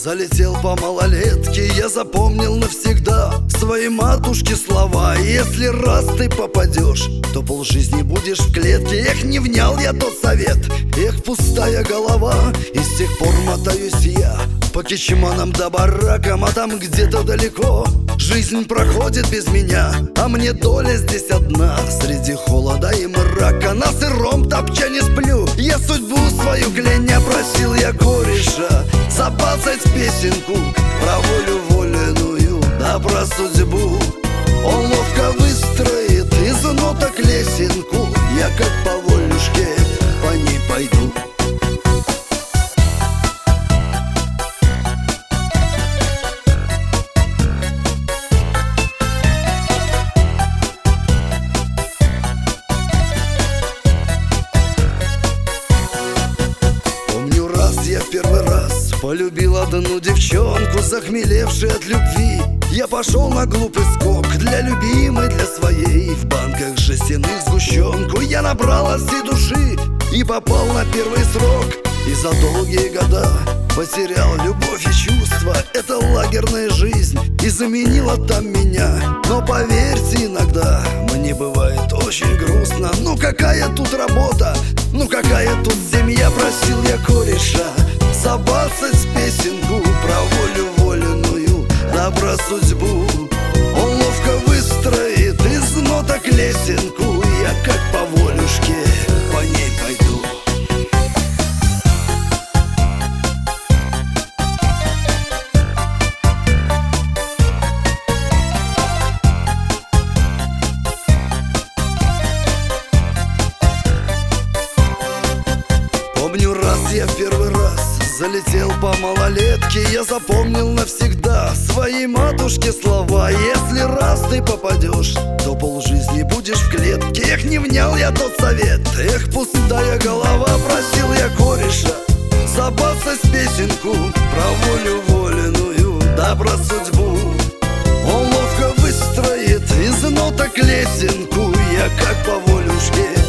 Залетел по малолетке, я запомнил навсегда свои матушки слова. Если раз ты попадешь, то полжизни будешь в клетке. Эх, не внял я тот совет, эх, пустая голова. И с тех пор мотаюсь я по кичманам да баракам, а там где-то далеко жизнь проходит без меня, а мне доля здесь одна среди холода и мрака. На сыром топчане сплю, я судьбу свою кляня. Просил я кореша забацать песенку про волю воленную, да про судьбу. Он ловко выстроит из ноток лесенку, я как по волюшке по ней пойду. Я в первый раз полюбил одну девчонку, захмелевшей от любви. Я пошел на глупый скок для любимой, для своей. В банках жестяных сгущенку я набрал от всей души и попал на первый срок. И за долгие года потерял любовь и чувства. Эта лагерная жизнь изменила там меня. Но поверьте, иногда мне бывает очень грустно. Ну какая тут работа, ну какая тут семья. Просил я кореша забацать песенку про волю воленную, да про судьбу. Он ловко выстроит из ноток лесенку, я как по волюшке по ней пойду. Помню, раз я в первый раз залетел по малолетке, я запомнил навсегда своей матушке слова. Если раз ты попадешь, то полжизни будешь в клетке. Эх, не внял я тот совет, эх, пустая голова. Просил я кореша забацать песенку про волю воленую, да про судьбу. Он ловко выстроит из ноток лесенку, я как по волюшке